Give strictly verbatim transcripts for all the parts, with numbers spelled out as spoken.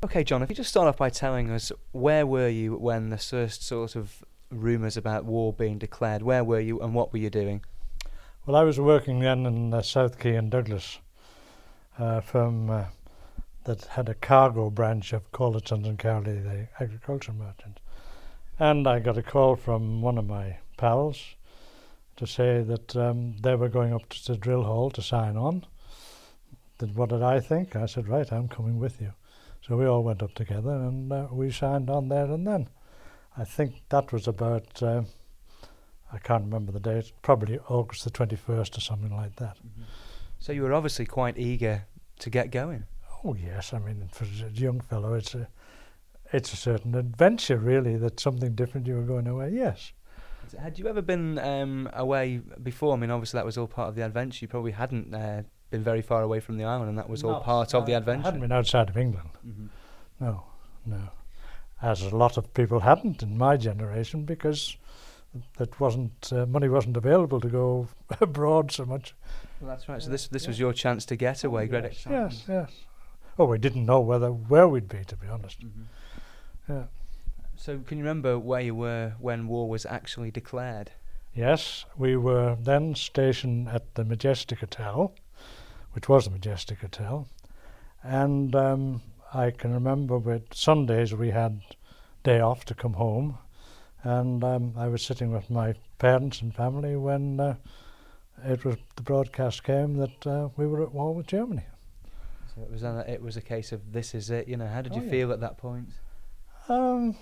Okay, John, if you just start off by telling us, where were you when the first sort of rumours about war being declared? Where were you and what were you doing? Well, I was working then in uh, South Quay and Douglas, uh, from uh, that had a cargo branch of Colletons and Cowley, the agriculture merchant. And I got a call from one of my pals to say that um, they were going up to the drill hole to sign on. That, what did I think? I said, right, I'm coming with you. So we all went up together and uh, we signed on there and then. I think that was about, uh, I can't remember the date, probably August the twenty-first or something like that. Mm-hmm. So you were obviously quite eager to get going. Oh yes, I mean, for a young fellow, it's a, it's a certain adventure really, that something different, you were going away, yes. Had you ever been um, away before? I mean, obviously that was all part of the adventure. You probably hadn't uh, been very far away from the island, and that was all Not, part of the I, adventure. I hadn't been outside of England. Mm-hmm. No, no. As a lot of people hadn't in my generation, because that wasn't uh, money wasn't available to go abroad so much. Well, that's right. So this this yeah. was your chance to get away. Oh, Great yes, excitement. yes, yes. Oh, we didn't know whether where we'd be, to be honest. Mm-hmm. Yeah. So can you remember where you were when war was actually declared? Yes, we were then stationed at the Majestic Hotel, which was the Majestic Hotel, and um, I can remember with Sundays we had day off to come home, and um, I was sitting with my parents and family when uh, it was the broadcast came that uh, we were at war with Germany. So it was a, it was a case of this is it. You know, how did Oh, you yeah. feel at that point? Um,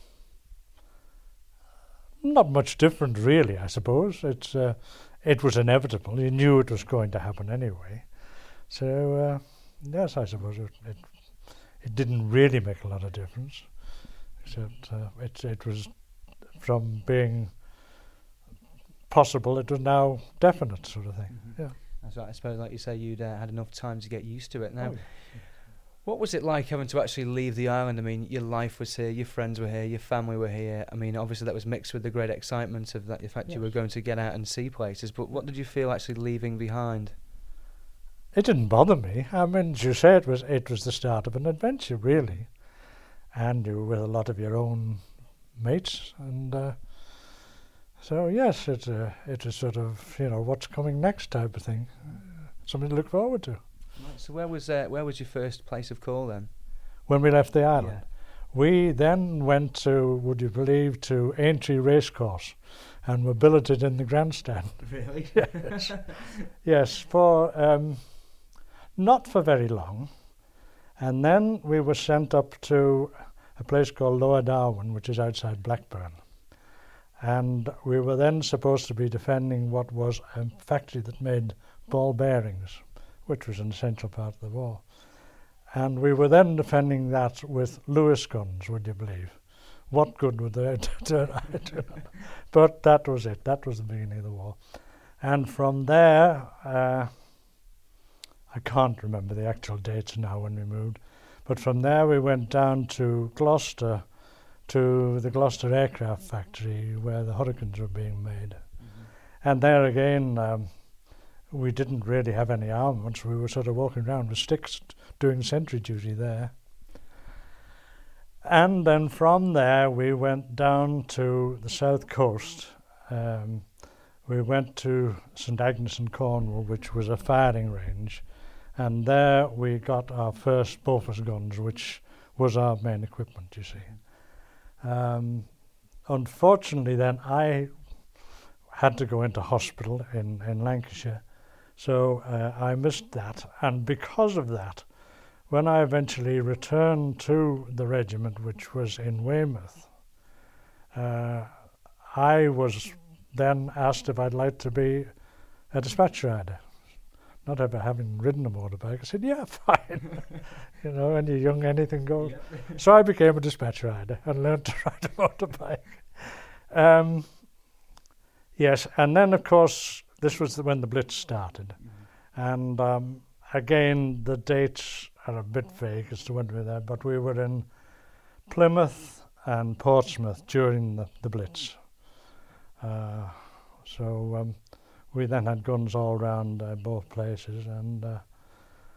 not much different, really. I suppose it's uh, it was inevitable. You knew it was going to happen anyway. So uh, yes, I suppose it, it it didn't really make a lot of difference, except uh, it it was from being possible, it was now definite, sort of thing. Mm-hmm. Yeah. That's right. I suppose, like you say, you'd uh, had enough time to get used to it. Now, Oh, yeah. what was it like having to actually leave the island? I mean, your life was here, your friends were here, your family were here. I mean, obviously that was mixed with the great excitement of that, the fact Yes. you were going to get out and see places. But what did you feel actually leaving behind? It didn't bother me. I mean, as you say, it was it was the start of an adventure, really, and you were with a lot of your own mates, and uh, so yes, it's a it's a sort of, you know, what's coming next type of thing, uh, something to look forward to. Right, so where was uh, where was your first place of call then? When we left the island, Yeah. we then went to, would you believe, to Aintree Racecourse, and were billeted in the grandstand. Really? Yes, yes, for um, not for very long, and then we were sent up to a place called Lower Darwin, which is outside Blackburn, and we were then supposed to be defending what was a factory that made ball bearings, which was an essential part of the war. And we were then defending that with Lewis guns, would you believe? What good would they turn out? But that was it. That was the beginning of the war. And from there, uh, I can't remember the actual dates now when we moved, but from there we went down to Gloucester, to the Gloucester Aircraft Factory where the Hurricanes were being made. Mm-hmm. And there again, um, we didn't really have any armaments. We were sort of walking around with sticks doing sentry duty there. And then from there we went down to the south coast. Um, we went to St Agnes in Cornwall, which was a firing range, and there we got our first Bofors guns, which was our main equipment, you see. Um, unfortunately then I had to go into hospital in, in Lancashire, so uh, I missed that, and because of that, when I eventually returned to the regiment, which was in Weymouth, uh, I was then asked if I'd like to be a dispatch rider. Not ever having ridden a motorbike, I said, yeah, fine. You know, when you're young, anything goes. Yep. So I became a dispatch rider and learned to ride a motorbike. Um, yes, and then, of course, this was the, when the Blitz started. Mm-hmm. And um, again, the dates are a bit vague as to when we were there, but we were in Plymouth and Portsmouth during the, the Blitz. Uh, so um, we then had guns all round uh, both places, and uh,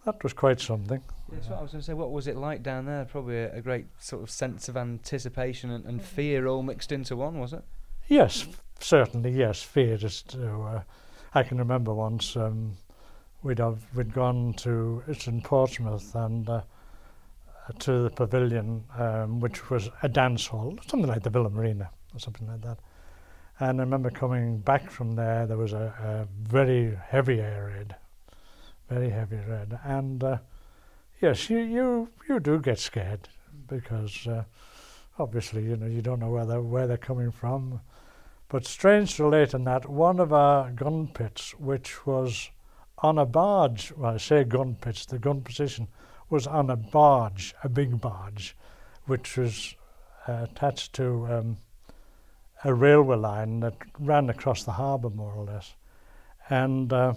that was quite something. That's what I was going to say. What was it like down there? Probably a, a great sort of sense of anticipation and, and fear all mixed into one, was it? Yes, certainly, yes. Fear is to, uh, I can remember once um, we'd have we'd gone to, it's in Portsmouth, and uh, to the pavilion, um, which was a dance hall, something like the Villa Marina or something like that. And I remember coming back from there, there was a, a very heavy air raid, very heavy raid. And uh, yes, you, you you do get scared because uh, obviously, you know, you don't know where they're, where they're coming from. But strange to relate in that, one of our gun pits, which was on a barge, well, I say gun pits, the gun position was on a barge, a big barge, which was uh, attached to um, a railway line that ran across the harbour, more or less. And uh,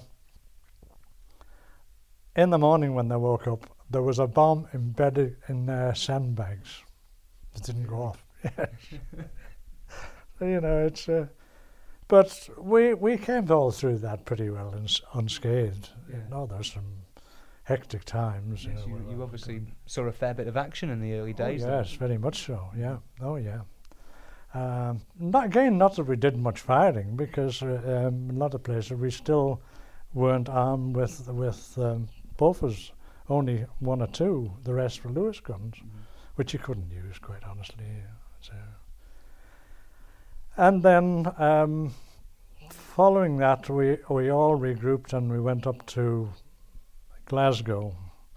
in the morning when they woke up, there was a bomb embedded in their sandbags. It didn't go off. You know, it's... Uh, but we we came all through that pretty well and unscathed. Yeah. You know, there's some hectic times. Yes, you know, you, you obviously saw a fair bit of action in the early days. Oh, then. yes, very much so, yeah. Oh, yeah. Um, not, again, not that we did much firing, because uh, um, in a lot of places we still weren't armed with, with um, Bofors, only one or two. The rest were Lewis guns, mm-hmm. which you couldn't use, quite honestly. So. And then, um, following that, we, we all regrouped and we went up to Glasgow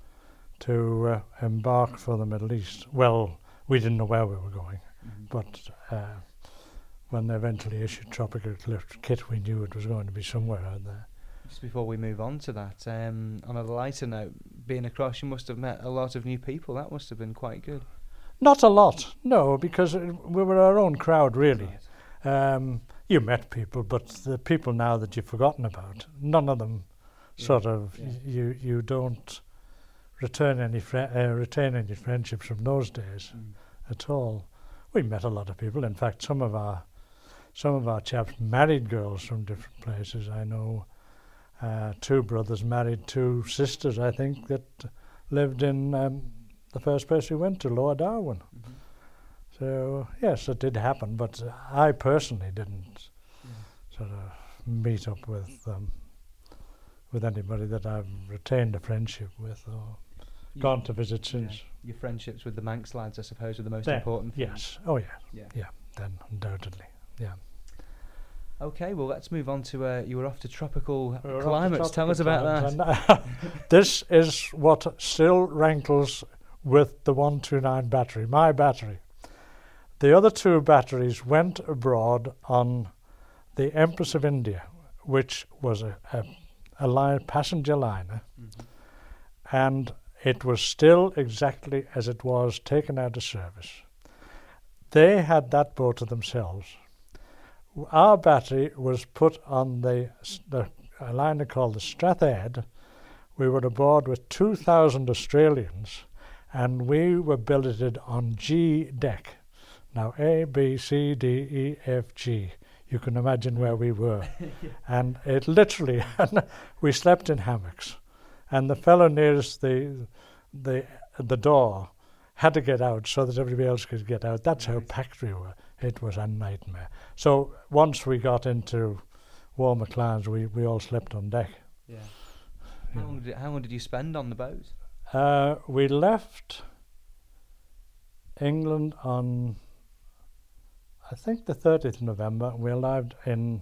to uh, embark for the Middle East. Well, we didn't know where we were going, mm-hmm. but uh, when they eventually issued Tropical Cliff Kit, we knew it was going to be somewhere out there. Just before we move on to that, um, on a lighter note, being across, you must have met a lot of new people. That must have been quite good. Not a lot, no, because it, we were our own crowd, really. Right. Um, you met people, but the people now that you've forgotten about, none of them yeah. sort of, yeah. you you don't return any fri- uh, retain any friendships from those days mm. at all. We met a lot of people. In fact, some of our some of our chaps married girls from different places. I know uh, two brothers married two sisters, I think, that lived in um, the first place we went to, Lower Darwin. Mm-hmm. So, yes, it did happen, but uh, I personally didn't yeah. sort of meet up with um, with anybody that I've retained a friendship with or you gone to visit since. Yeah. Your friendships with the Manx lads, I suppose, are the most then, important thing. Yes, oh yeah, yeah, yeah, then undoubtedly, yeah. Okay, well, let's move on to, uh, you were off to tropical we climates. To tropical Tell us about and, that. Uh, this is what still rankles with the one two nine battery, my battery. The other two batteries went abroad on the Empress of India, which was a, a, a line, passenger liner, mm-hmm. and it was still exactly as it was taken out of service. They had that boat to themselves. Our battery was put on the, the a liner called the Strathade. We were aboard with two thousand Australians, and we were billeted on G deck. Now, A, B, C, D, E, F, G. You can imagine where we were. yeah. And it literally, we slept in hammocks. And the fellow nearest the, the, the door had to get out so that everybody else could get out. That's right. How packed we were. It was a nightmare. So once we got into Walmerclans, we, we all slept on deck. Yeah. How long did, how long did you spend on the boat? Uh, we left England on... I think the thirtieth of November. We arrived in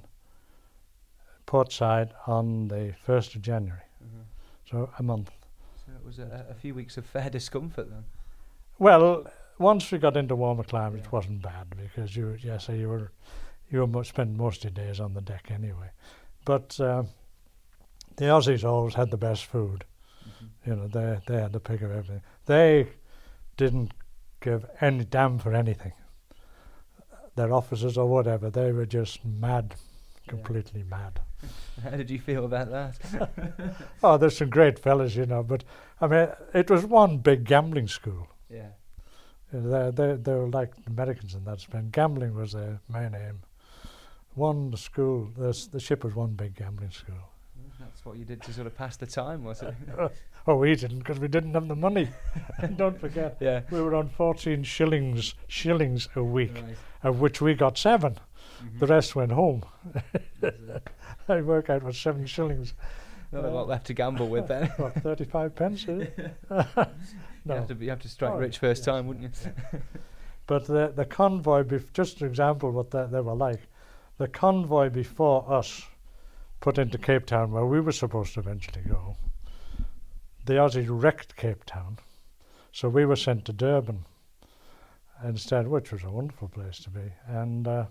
Portside on the first of January, mm-hmm. so a month. So it was a, a few weeks of fair discomfort then? Well, once we got into warmer climate, yeah. it wasn't bad because you, yeah, so you were, you were spend most of your days on the deck anyway. But uh, the Aussies always had the best food. Mm-hmm. You know, they they had the pick of everything. They didn't give any damn for anything. Their officers or whatever, they were just mad, completely yeah. mad. How did you feel about that? Oh, there's some great fellas, you know, but I mean, it was one big gambling school. Yeah. You know, they, they, they were like Americans in that sense. Gambling was their main aim. One school, the, the ship was one big gambling school. That's what you did to sort of pass the time, was it? Oh, we didn't because we didn't have the money. And don't forget, Yeah. we were on fourteen shillings shillings a week, Right. of which we got seven. Mhm. The rest went home. That's it. I work out was seven shillings. Not a lot left to gamble with then. What, thirty-five pence? Is it? You No. have to be, you have to strike Oh, rich first yes, time, wouldn't you? But the the convoy, bef- just an example what that they were like. The convoy before us put into Cape Town, where we were supposed to eventually go. The Aussies wrecked Cape Town, so we were sent to Durban instead, which was a wonderful place to be. And uh,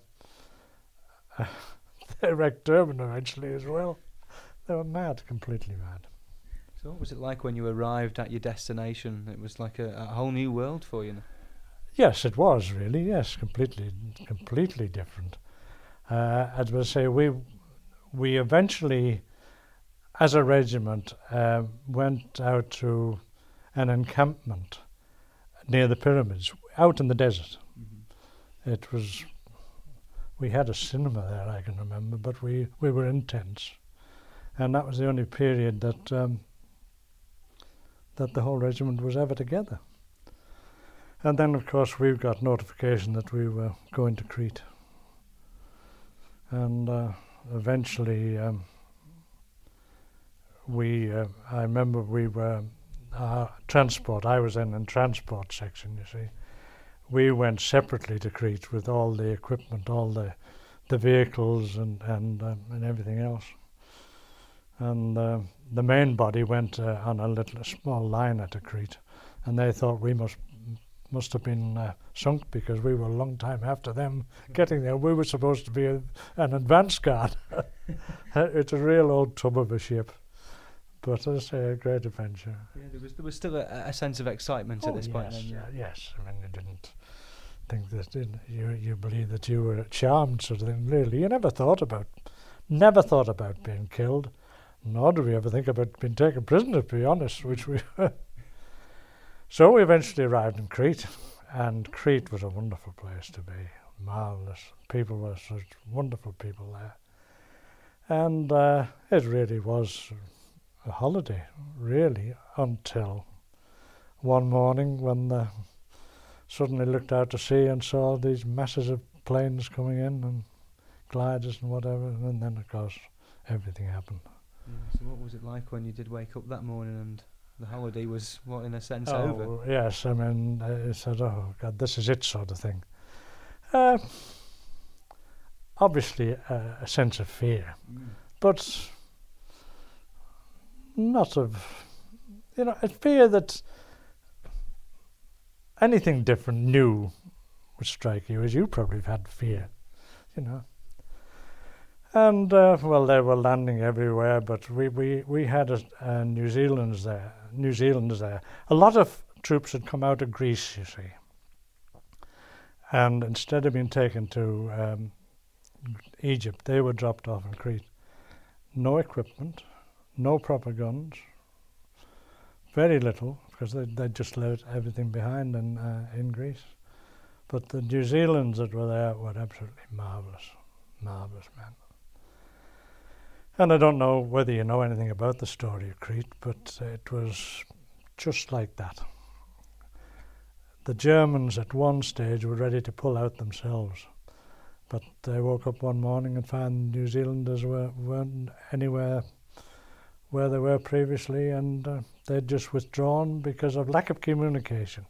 they wrecked Durban eventually as well. They were mad, completely mad. So what was it like when you arrived at your destination? It was like a, a whole new world for you. Yes, it was really. Yes, completely, completely different. Uh, as I say, we we eventually, as a regiment, uh, went out to an encampment near the pyramids, out in the desert. Mm-hmm. It was. We had a cinema there, I can remember, but we, we were in tents, and that was the only period that um, that the whole regiment was ever together. And then, of course, we got notification that we were going to Crete. And uh, eventually, um, we, uh, I remember we were, uh, transport, I was in in transport section, you see. We went separately to Crete with all the equipment, all the the vehicles and, and, um, and everything else. And uh, the main body went uh, on a little a small liner to Crete, and they thought we must must have been uh, sunk because we were a long time after them getting there. We were supposed to be a, an advance guard. It's a real old tub of a ship, but as I say, a great adventure. Yeah, there was there was still a, a sense of excitement Oh, at this point. yes, Then, uh, yes. I mean, you didn't think that did you you believe that you were charmed, sort of thing. Really, you never thought about, never thought about being killed. Nor did we ever think about being taken prisoner, to be honest, which we were. So we eventually arrived in Crete, and Crete was a wonderful place to be, marvellous. People were such wonderful people there. And uh, it really was a holiday, really, until one morning when the suddenly looked out to sea and saw these masses of planes coming in and gliders and whatever, and then, of course, everything happened. Yeah, so what was it like when you did wake up that morning and the holiday was, what, in a sense, Oh, over? yes, I mean, I said, oh, God, this is it sort of thing. Uh, obviously, uh, a sense of fear, Mm. but not of, you know, a fear that anything different, new, would strike you, as you probably have had fear, you know. And, uh, well, they were landing everywhere, but we, we, we had a, uh, New Zealanders there, New Zealanders there. A lot of troops had come out of Greece, you see. And instead of being taken to um, Egypt, they were dropped off in Crete. No equipment, no proper guns, very little, because they they just left everything behind in, uh, in Greece. But the New Zealanders that were there were absolutely marvellous, marvellous men. And I don't know whether you know anything about the story of Crete, but it was just like that. The Germans at one stage were ready to pull out themselves, but they woke up one morning and found New Zealanders were, weren't anywhere where they were previously, and uh, they'd just withdrawn because of lack of communication.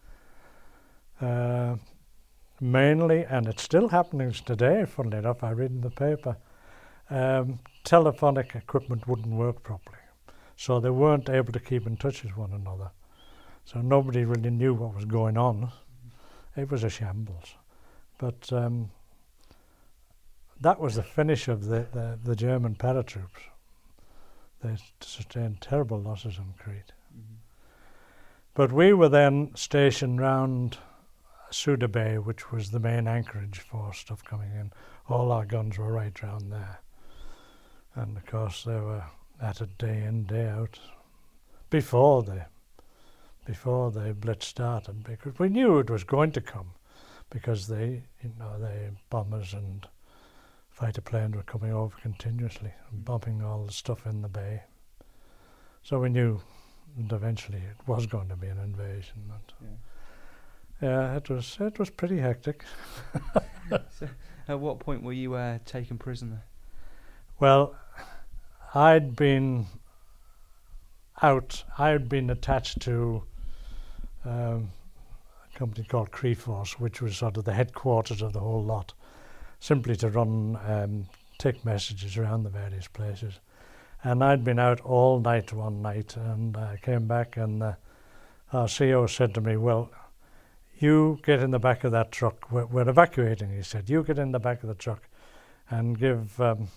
Uh, mainly, and it's still happening today, funnily enough, I read in the paper, um, telephonic equipment wouldn't work properly, so they weren't able to keep in touch with one another. So nobody really knew what was going on. It was a shambles. But um, that was the finish of the, the, the German paratroops. They sustained terrible losses on Crete. Mm-hmm. But we were then stationed round Suda Bay, which was the main anchorage for stuff coming in. All our guns were right round there. And of course they were at it day in, day out, before the before the blitz started, because we knew it was going to come, because the you know the bombers and fighter planes were coming over continuously and bombing all the stuff in the bay. So we knew and eventually it was going to be an invasion. And Yeah. yeah, it was it was pretty hectic. So, at what point were you uh, taken prisoner? Well, I'd been out. I'd been attached to um, a company called Creeforce, which was sort of the headquarters of the whole lot, simply to run, um, take messages around the various places. And I'd been out all night one night, and I came back, and uh, our C O said to me, "Well, you get in the back of that truck. We're, we're evacuating," he said. "You get in the back of the truck and give um,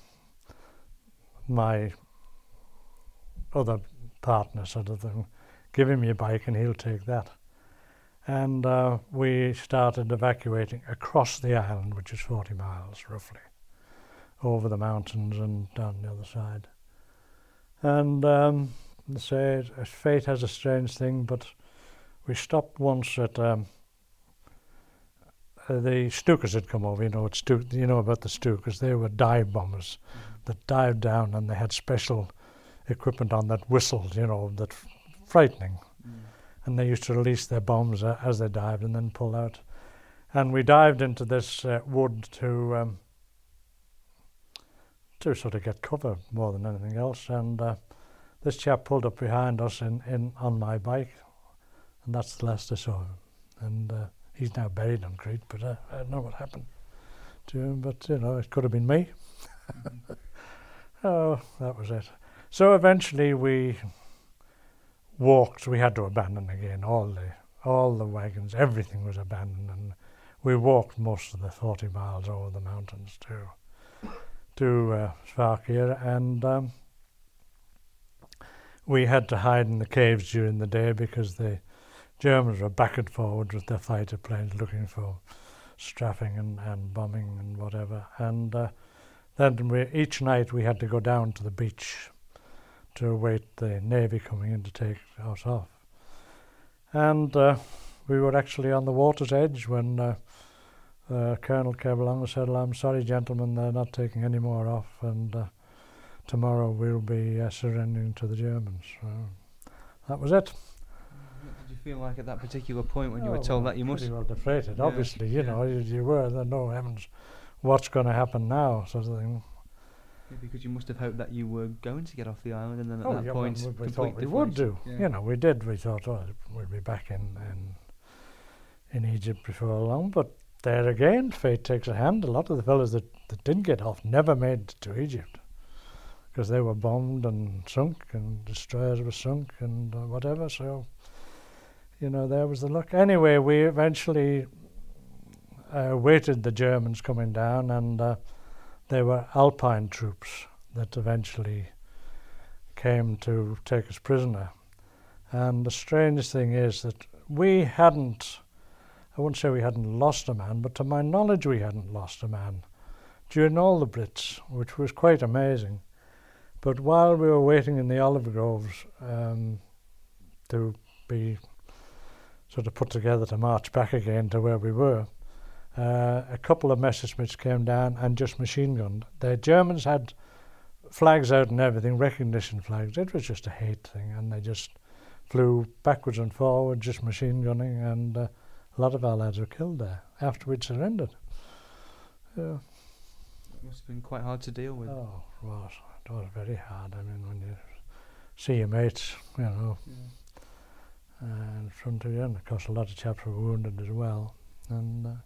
my other partner sort of thing, give him your bike and he'll take that." And uh, we started evacuating across the island, which is forty miles roughly, over the mountains and down the other side. And um, say, fate has a strange thing, but we stopped once at um, uh, the Stukas had come over. You know, it's Stu- you know about the Stukas. They were dive bombers mm-hmm. that dived down, and they had special equipment on that whistled, you know, that f- frightening. Mm. And they used to release their bombs uh, as they dived and then pull out. And we dived into this uh, wood to um, to sort of get cover more than anything else. And uh, this chap pulled up behind us in, in on my bike, and that's the last I saw him. And uh, he's now buried on Crete, but uh, I don't know what happened to him. But, you know, it could have been me. Mm-hmm. Oh, that was it. So eventually we walked. We had to abandon again. All the all the wagons, everything was abandoned, and we walked most of the forty miles over the mountains to to uh, Sfakia, and um, we had to hide in the caves during the day because the Germans were back and forward with their fighter planes looking for strafing and, and bombing and whatever. And uh, then we, each night we had to go down to the beach to await the Navy coming in to take us off. And uh, we were actually on the water's edge when uh, uh, Colonel came along and said, "Well, I'm sorry, gentlemen, they're not taking any more off, and uh, tomorrow we'll be uh, surrendering to the Germans." So that was it. What did you feel like at that particular point when oh, you were told well, that you must? Pretty well deflated, yeah. Obviously, you yeah. know, you, you were, there no heavens, what's going to happen now, sort of thing. Yeah, because you must have hoped that you were going to get off the island, and then at oh, that yeah, point, well, we, we thought we deflation. would do. Yeah. You know, we did. We thought, oh, we'd be back in, in in Egypt before long. But there again, fate takes a hand. A lot of the fellas that, that didn't get off never made it to Egypt because they were bombed and sunk, and destroyers were sunk and uh, whatever. So, you know, there was the luck. Anyway, we eventually uh, waited the Germans coming down, and uh, they were Alpine troops that eventually came to take us prisoner. And the strange thing is that we hadn't, I wouldn't say we hadn't lost a man, but to my knowledge we hadn't lost a man during all the Blitz, which was quite amazing. But while we were waiting in the olive groves um, to be sort of put together to march back again to where we were, uh, a couple of Messerschmitts came down and just machine gunned. The Germans had flags out and everything, recognition flags. It was just a hate thing, and they just flew backwards and forwards, just machine gunning, and uh, a lot of our lads were killed there after we'd surrendered. Yeah. It must have been quite hard to deal with. Oh, it was. It was very hard. I mean, when you see your mates, you know, yeah. uh, in front of you, and of course a lot of chaps were wounded as well. And uh,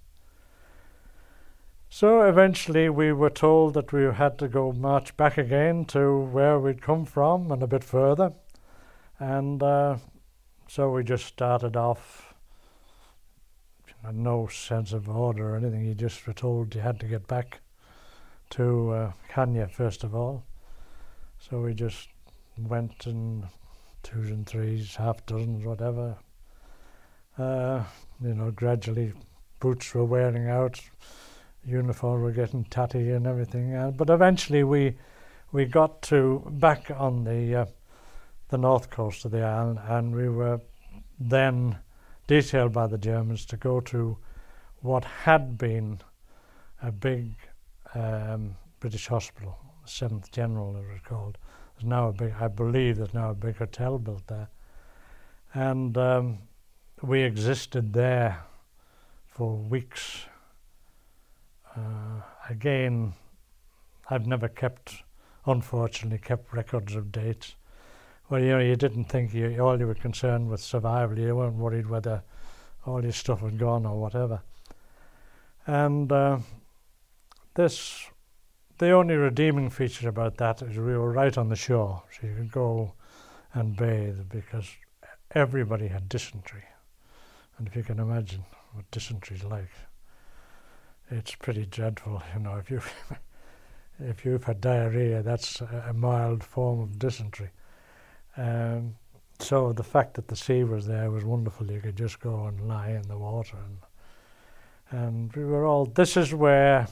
so eventually we were told that we had to go march back again to where we'd come from and a bit further. And uh, so we just started off, had no sense of order or anything. You just were told you had to get back to uh, Kenya first of all. So we just went in twos and threes, half dozens, whatever. Uh, you know, gradually boots were wearing out, uniform were getting tatty and everything. Uh, but eventually we we got to back on the uh, the north coast of the island, and we were then detailed by the Germans to go to what had been a big um, British hospital, seventh General it was called. There's now a big, I believe there's now a big hotel built there. And um, we existed there for weeks. Uh, again, I've never kept, unfortunately, kept records of dates. Well, you know, you didn't think you, all you were concerned with survival. You weren't worried whether all your stuff had gone or whatever. And uh, this, the only redeeming feature about that is we were right on the shore, so you could go and bathe, because everybody had dysentery. And if you can imagine what dysentery is like, it's pretty dreadful. You know, if you if you've had diarrhea, that's a, a mild form of dysentery. Um, so the fact that the sea was there was wonderful. You could just go and lie in the water, and and we were all. This is where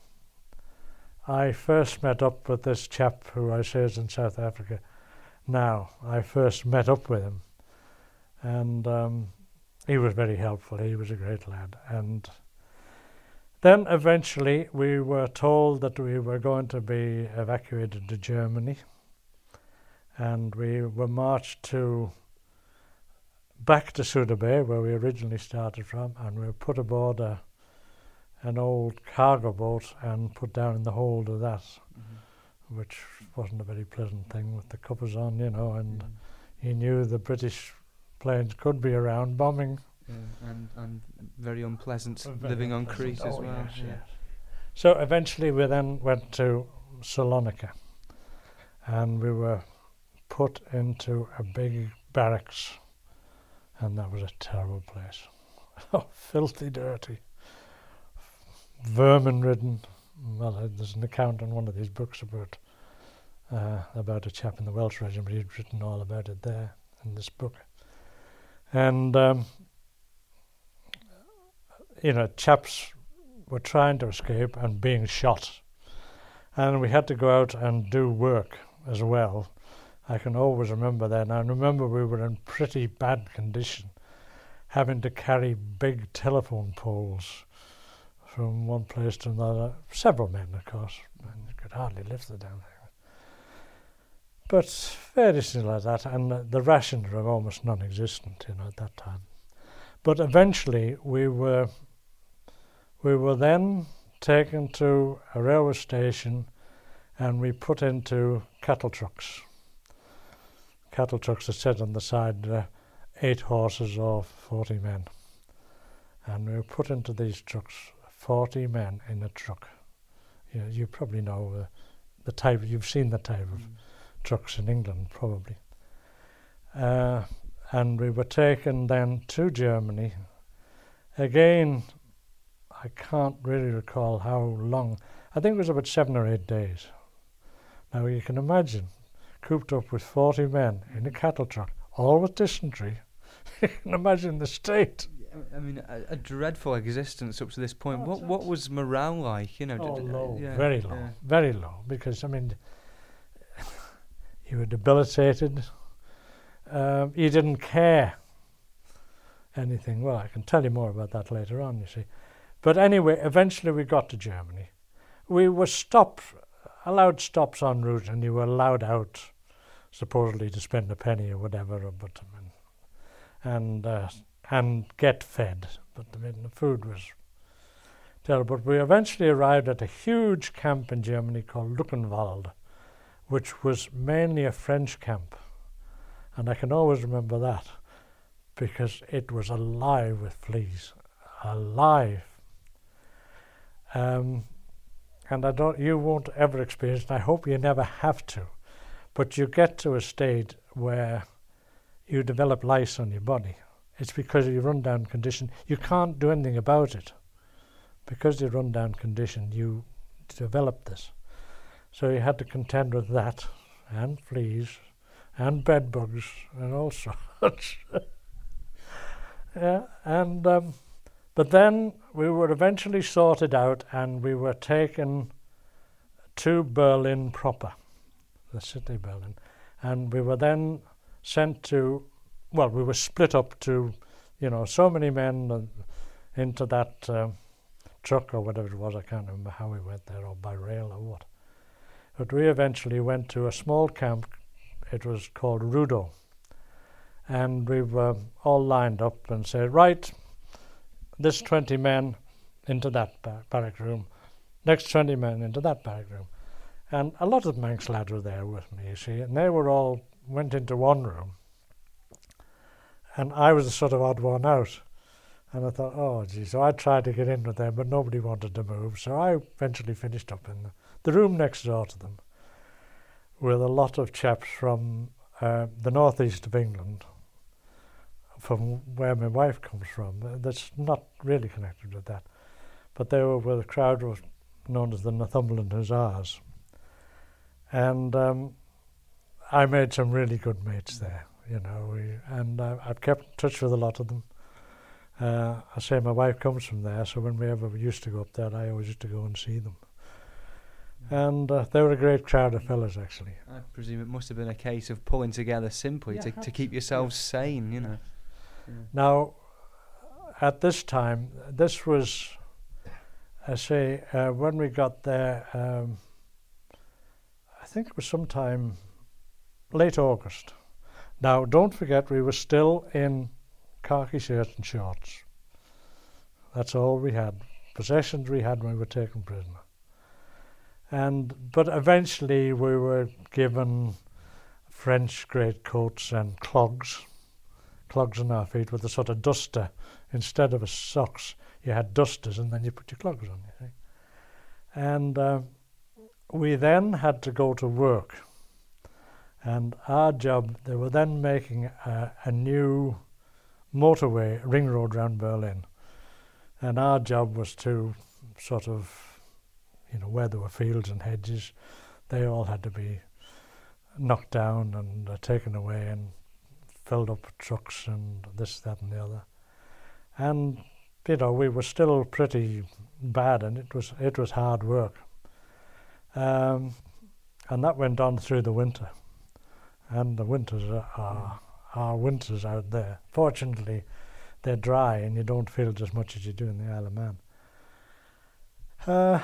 I first met up with this chap who I say is in South Africa now. I first met up with him, and um, he was very helpful. He was a great lad. And then eventually we were told that we were going to be evacuated to Germany, and we were marched to back to Suda Bay, where we originally started from, and we were put aboard a, an old cargo boat and put down in the hold of that, mm-hmm. which wasn't a very pleasant thing with the covers on, you know, and mm-hmm. he knew the British planes could be around bombing. Yeah, and, and very unpleasant very living unpleasant. on Crete oh, as well. Yes, yeah. yes. So eventually we then went to Salonika, and we were put into a big barracks, and that was a terrible place. Oh, filthy dirty, vermin-ridden. Well, uh, there's an account in one of these books about uh, about a chap in the Welsh Regiment. He'd written all about it there in this book. And, um, you know, chaps were trying to escape and being shot. And we had to go out and do work as well. I can always remember that. And I remember we were in pretty bad condition, having to carry big telephone poles from one place to another. Several men, of course. And you could hardly lift the damn thing. But various things like that. And uh, the rations were almost non-existent, you know, at that time. But eventually we were we were then taken to a railway station, and we put into cattle trucks. Cattle trucks that said on the side uh, eight horses or forty men. And we were put into these trucks, forty men in a truck. You know, you probably know uh, the type, you've seen the type of mm. trucks in England probably. Uh, and we were taken then to Germany. Again, I can't really recall how long. I think it was about seven or eight days. Now you can imagine, cooped up with forty men in a cattle truck, all with dysentery. You can imagine the state. I mean, a, a dreadful existence up to this point. Oh, what what was morale like? You know, oh, did, low, yeah, very low, yeah. very low. Because I mean, you were debilitated. Um, you didn't care anything. Well, I can tell you more about that later on, you see. But anyway, eventually we got to Germany. We were stopped, allowed stops en route, and you were allowed out, supposedly to spend a penny or whatever, but I mean, and uh, and get fed. But I mean, the food was terrible. But we eventually arrived at a huge camp in Germany called Luckenwald, which was mainly a French camp. And I can always remember that because it was alive with fleas, alive. Um, and I don't, you won't ever experience, and I hope you never have to, but you get to a state where you develop lice on your body. It's because of your rundown condition. You can't do anything about it. Because of your rundown condition, you develop this. So you had to contend with that, and fleas, and bed bugs, and all sorts. Yeah, and um, but then we were eventually sorted out, and we were taken to Berlin proper, the city of Berlin, and we were then sent to, well, we were split up to, you know, so many men uh, into that uh, truck or whatever it was. I can't remember how we went there, or by rail or what. But we eventually went to a small camp. It was called Rudo. and we were all lined up and said, right, this twenty men into that bar- barrack room, next twenty men into that barrack room. And a lot of the Manx lads were there with me, you see, and they were all went into one room. And I was the sort of odd one out. And I thought, oh, gee. So I tried to get in with them, but nobody wanted to move. So I eventually finished up in the, the room next door to them with a lot of chaps from uh, the northeast of England, from where my wife comes from. That's not really connected with that. But they were with a crowd was known as the Northumberland Hussars. And um, I made some really good mates there, you know, we, and uh, I've kept in touch with a lot of them. Uh, I say my wife comes from there, so when we ever used to go up there, I always used to go and see them. Mm. And uh, they were a great crowd of fellas, actually. I presume it must have been a case of pulling together simply yeah, to, to keep yourselves yeah. sane, you know. Yeah. Now, at this time, this was, I say, uh, when we got there, um, I think it was sometime late August. Now, don't forget, we were still in khaki shirts and shorts. That's all we had. Possessions we had when we were taken prisoner. And but eventually we were given French greatcoats and clogs, clogs on our feet with a sort of duster. Instead of a socks, you had dusters, and then you put your clogs on, you see. And uh, we then had to go to work. And our job, they were then making a, a new motorway, ring road round Berlin. And our job was to sort of, you know, where there were fields and hedges, they all had to be knocked down and uh, taken away and filled up with trucks and this, that and the other. And, you know, we were still pretty bad, and it was it was hard work. Um, and that went on through the winter. And the winters are, are, are winters out there. Fortunately, they're dry and you don't feel it as much as you do in the Isle of Man. Uh,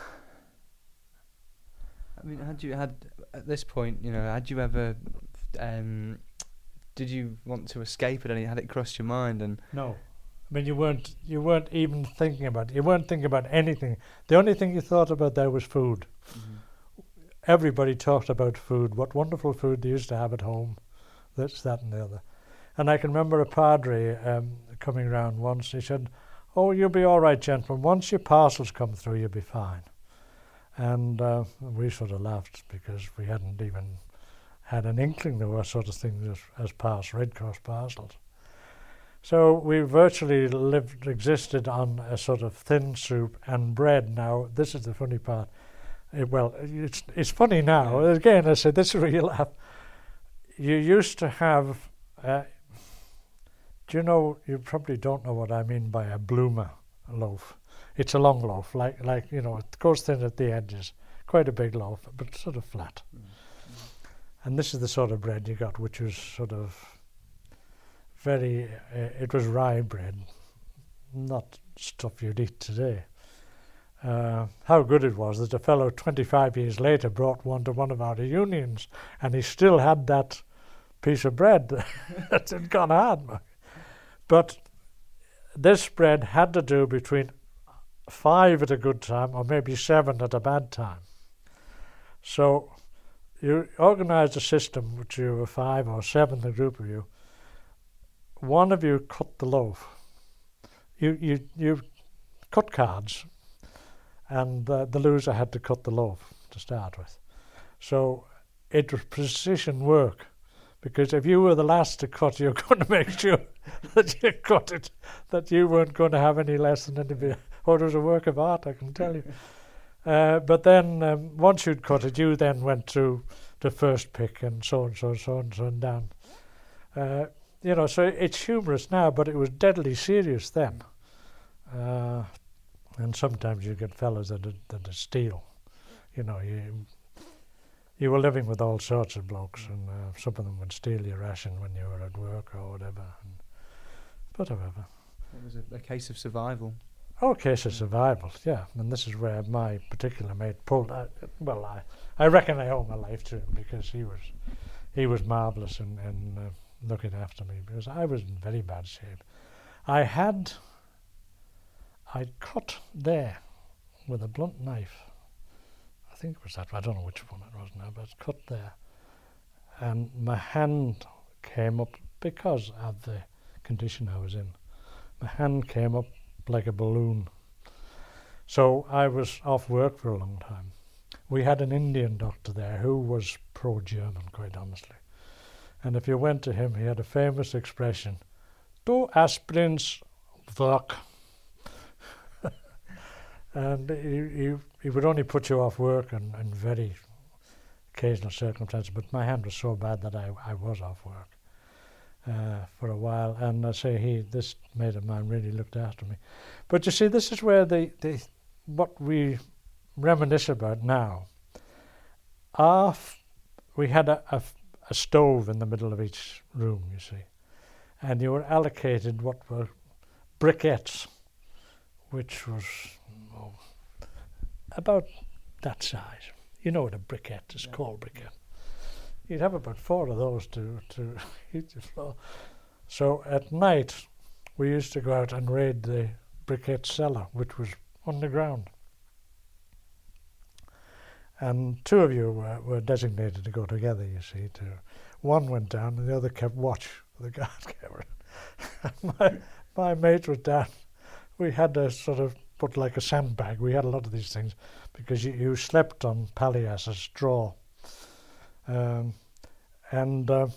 I mean, had you had, at this point, you know, had you ever, um, did you want to escape at any, had it crossed your mind? And no. I mean, you weren't, you weren't even thinking about it. You weren't thinking about anything. The only thing you thought about there was food. Mm-hmm. Everybody talked about food, what wonderful food they used to have at home, this, that and the other. And I can remember a padre um, coming round once, he said, oh, you'll be all right, gentlemen. Once your parcels come through, you'll be fine. And uh, we sort of laughed because we hadn't even had an inkling there were sort of things as, as pass, Red Cross parcels. So we virtually lived, existed on a sort of thin soup and bread. Now, this is the funny part. It, well, it's it's funny now. Yeah. Again, I said, this is where you laugh. You used to have, uh, do you know, you probably don't know what I mean by a bloomer loaf. It's a long loaf, like, like you know, it goes thin at the edges. Quite a big loaf, but sort of flat. Mm-hmm. And this is the sort of bread you got, which was sort of very, uh, it was rye bread, not stuff you'd eat today. Uh, how good it was that a fellow twenty-five years later brought one to one of our reunions, and he still had that piece of bread that had gone hard. But this bread had to do between five at a good time or maybe seven at a bad time. So you organised a system which you were five or seven, the group of you. One of you cut the loaf. You you you cut cards. And uh, the loser had to cut the loaf to start with. So it was precision work, because if you were the last to cut, you're going to make sure that you cut it, that you weren't going to have any less than anybody. Oh, it was a work of art, I can tell you. Uh, but then um, once you'd cut it, you then went through the first pick and so and so and so and so and down. Uh, you know, so it's humorous now, but it was deadly serious then. Uh, And sometimes you get fellas that that steal. You know, you you were living with all sorts of blokes, and uh, some of them would steal your ration when you were at work or whatever. And, but however. It was a, a case of survival. Oh, a case of survival, yeah. And this is where my particular mate pulled out. Well, I, I reckon I owe my life to him, because he was he was marvellous in, in uh, looking after me because I was in very bad shape. I had, I'd cut there with a blunt knife. I think it was that, I don't know which one it was now, but it's cut there. And my hand came up because of the condition I was in. My hand came up like a balloon. So I was off work for a long time. We had an Indian doctor there who was pro-German, quite honestly. And if you went to him, he had a famous expression, "Du aspirins work." And he, he, he would only put you off work in, in very occasional circumstances, but my hand was so bad that I, I was off work uh, for a while. And I say he, this mate of mine really looked after me. But you see, this is where the, the what we reminisce about now. Our f- we had a, a, a stove in the middle of each room, you see, and you were allocated what were briquettes, which was oh, about that size. You know what a briquette is, yeah. Called briquette. You'd have about four of those to, to heat the floor. So at night, we used to go out and raid the briquette cellar, which was underground. And two of you were, were designated to go together, you see. To one went down and the other kept watch. The guard kept my, my mate was down. We had to sort of put like a sandbag. We had a lot of these things because you, you slept on palliasse, a straw. Um, and uh,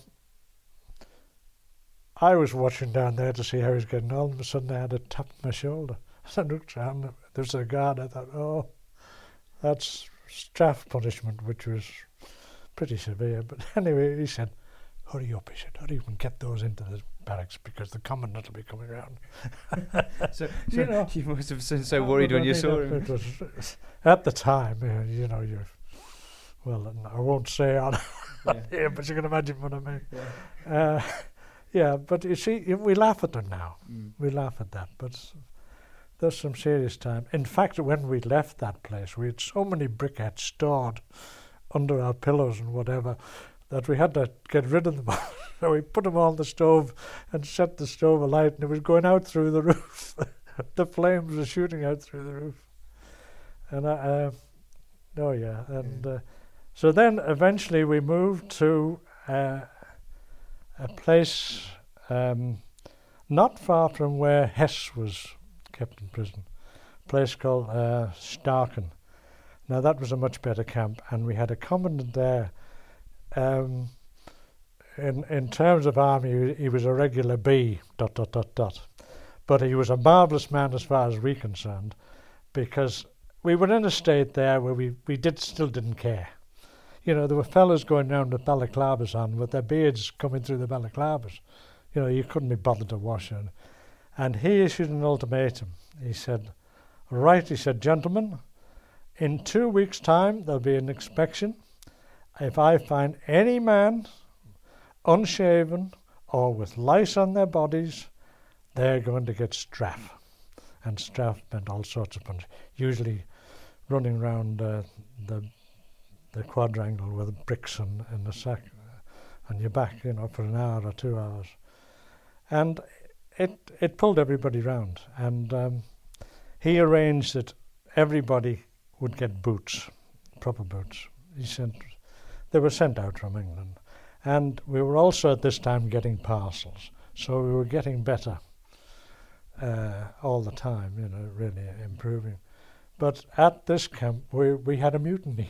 I was watching down there to see how he was getting on. All of a sudden I had a tap on my shoulder. I looked around, there was a guard. I thought, oh, that's staff punishment, which was pretty severe. But anyway, he said, hurry up, he said, hurry up and get those into the barracks because the commandant will be coming around. so, so you know, you must have been so worried when you saw him. It was, at the time, uh, you know, you're, well, I won't say on yeah. here, but you can imagine what I mean. Yeah, uh, yeah but you see, we laugh at them now. Mm. We laugh at that, but there's some serious time. In fact, when we left that place, we had so many briquettes stored under our pillows and whatever that we had to get rid of them all. So we put them on the stove and set the stove alight, and it was going out through the roof. The flames were shooting out through the roof. And I, uh, oh yeah, and uh, so then eventually we moved to uh, a place um, not far from where Hess was kept in prison, a place called uh, Starken. Now that was a much better camp, and we had a commandant there. Um, in in terms of army, he, he was a regular B, dot, dot, dot, dot. But he was a marvellous man as far as we concerned, because we were in a state there where we, we did still didn't care. You know, there were fellas going round with balaclavas on, with their beards coming through the balaclavas. You know, you couldn't be bothered to wash it. And he issued an ultimatum. He said, right, he said, gentlemen, in two weeks' time there'll be an inspection. If I find any man unshaven or with lice on their bodies, they're going to get straff. And straff meant all sorts of punishment, usually running round uh, the the quadrangle with bricks and in a sack on your back, you know, for an hour or two hours. And it it pulled everybody round. And um, he arranged that everybody would get boots, proper boots. He sent, they were sent out from England. And we were also at this time getting parcels. So we were getting better uh, all the time, you know, really improving. But at this camp, we we had a mutiny.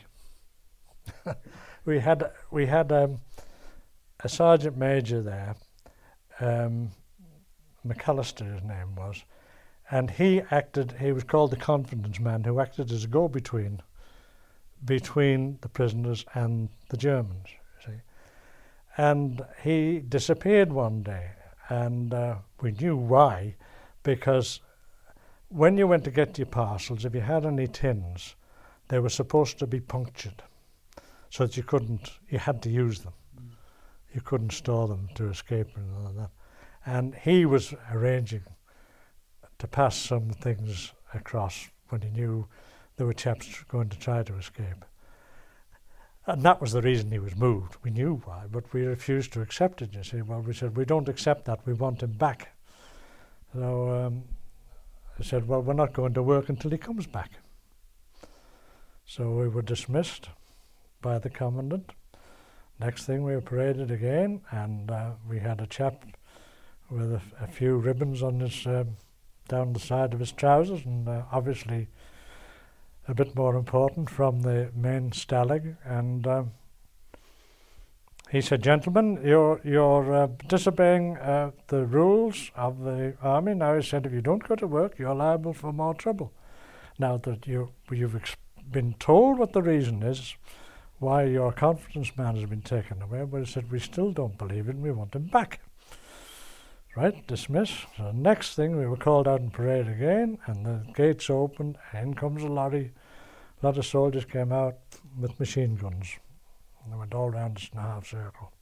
we had we had um, a sergeant major there, um, McAllister his name was, and he acted, he was called the confidence man, who acted as a go-between between the prisoners and the Germans, you see. And he disappeared one day, and uh, we knew why, because when you went to get your parcels, if you had any tins, they were supposed to be punctured, so that you couldn't, you had to use them. Mm. You couldn't store them to escape and all of that. And he was arranging to pass some things across when he knew there were chaps going to try to escape. And that was the reason he was moved. We knew why, but we refused to accept it, you see. Well, we said, we don't accept that, we want him back. So um, I said, well, we're not going to work until he comes back. So we were dismissed by the commandant. Next thing, we were paraded again, and uh, we had a chap with a, f- a few ribbons on his um, down the side of his trousers, and uh, obviously a bit more important, from the main stalag. And um, he said, "Gentlemen, you're you're uh, disobeying uh, the rules of the army." Now he said, "If you don't go to work, you're liable for more trouble." Now that you you've ex- been told what the reason is why your confidence man has been taken away, but he said, we still don't believe it and we want him back. Right, dismiss. So next thing, we were called out in parade again, and the gates opened, and in comes a lorry. A lot of soldiers came out with machine guns, and they went all round us in a half circle.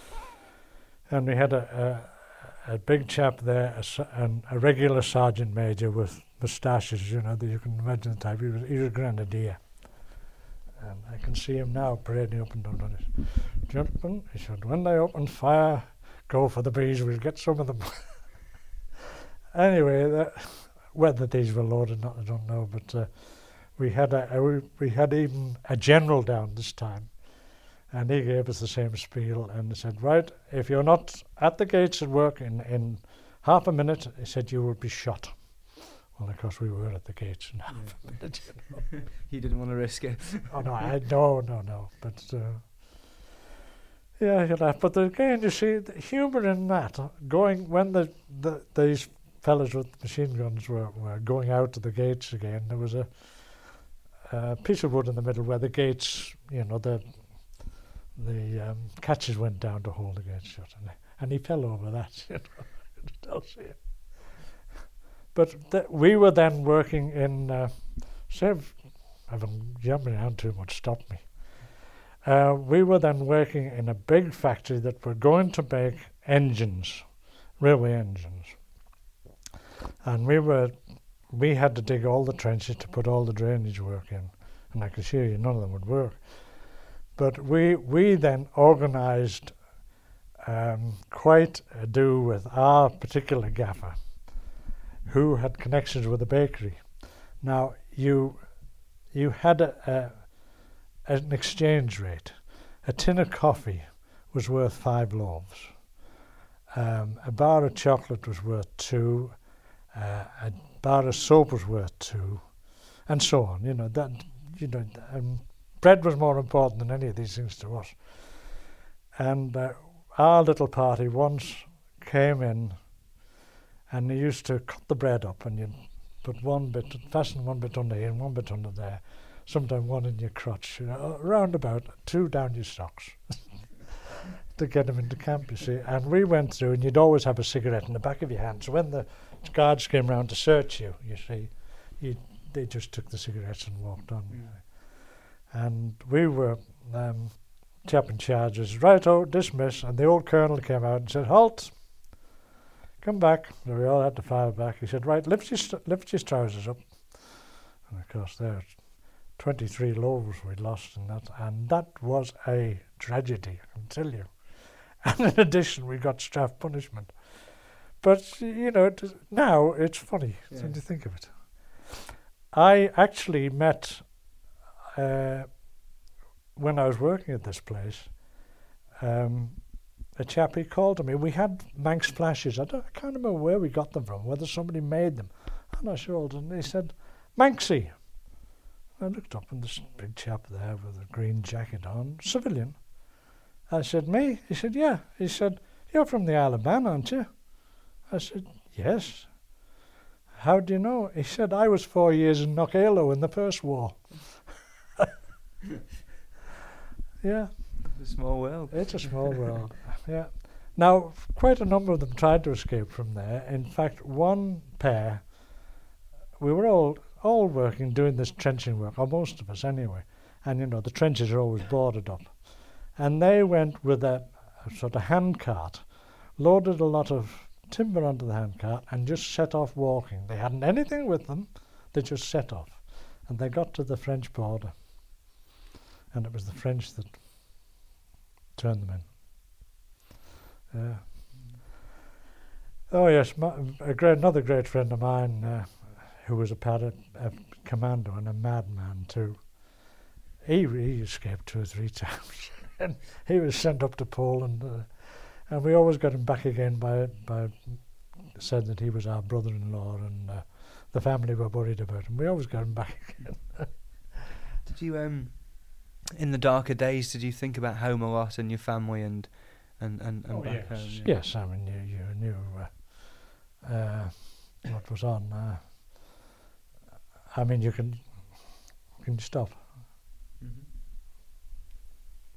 And we had a, a, a big chap there, a, s- and a regular sergeant major with moustaches, you know, that you can imagine the type. He was, he was a grenadier. And I can see him now parading up and down on it. Gentlemen, he said, when they open fire, go for the bees, we'll get some of them. Anyway, that, whether these were loaded or not, I don't know, but uh, we had a, a we, we had even a general down this time, and he gave us the same spiel and he said, right, if you're not at the gates at work in, in half a minute, he said, you will be shot. Well, of course, we were at the gates in half Yeah. a minute. You know. You didn't want to risk it. Oh no, I no, no, no. But uh, yeah, you know. But again, you see the humour in that. uh, Going when the, the these fellas with machine guns were, were going out to the gates again. There was a, a piece of wood in the middle where the gates, you know, the the um, catches went down to hold the gates shut, and, and he fell over that. You know, it tells you. But th- we were then working in. Uh, say, if I'm jumping around too much, stop me. Uh, we were then working in a big factory that were going to make engines, railway engines. And we were, we had to dig all the trenches to put all the drainage work in. And I can assure you none of them would work. But we, we then organised um, quite a do with our particular gaffer, who had connections with a bakery. Now, you you had a, a, an exchange rate. A tin of coffee was worth five loaves. Um, a bar of chocolate was worth two. Uh, a bar of soap was worth two, and so on. You know that. You know, um, bread was more important than any of these things to us. And uh, our little party once came in, and they used to cut the bread up, and you'd put one bit, fasten one bit under here and one bit under there, sometimes one in your crotch, you know, round about two down your socks to get them into camp, you see. And we went through, and you'd always have a cigarette in the back of your hand. So when the guards came round to search you, you see, you, they just took the cigarettes and walked on. Mm. And we were, um, chap in charge was, right, oh, dismiss. And the old colonel came out and said, halt. Come back. So we all had to file back. He said, right, lift your, st- lift your trousers up. And of course, there's twenty-three loaves we lost in that. And that was a tragedy, I can tell you. And in addition, we got staff punishment. But, you know, it, now it's funny Yeah. when you think of it. I actually met, uh, when I was working at this place, um, a chap, he called to me. We had Manx flashes. I, don't, I can't remember where we got them from, whether somebody made them. I'm not sure. And he said, Manxy. I looked up, and this big chap there with a green jacket on, civilian. I said, me? He said, yeah. He said, you're from the Isle of Man, aren't you? I said, yes. How do you know? He said, I was four years in Knockalo in the First War. Yeah. It's a small world. It's a small world, yeah. Now, quite a number of them tried to escape from there. In fact, one pair, we were all all working, doing this trenching work, or most of us anyway. And, you know, the trenches are always boarded up. And they went with a, a sort of hand cart, loaded a lot of timber onto the hand cart, and just set off walking. They hadn't anything with them, they just set off. And they got to the French border. and it was the French that turned them in. Yeah. Oh yes, my, a great, another great friend of mine, uh, who was a, pad, a commando and a madman too. He, he escaped two or three times, and he was sent up to Poland, uh, and we always got him back again by by said that he was our brother-in-law, and uh, the family were worried about him. We always got him back again. Did you um, in the darker days, did you think about home a lot and your family and and and, and Oh, back yes. home? Yeah. Yes, I mean you you knew uh, uh, what was on. Uh, I mean you can can you stop. Mm-hmm.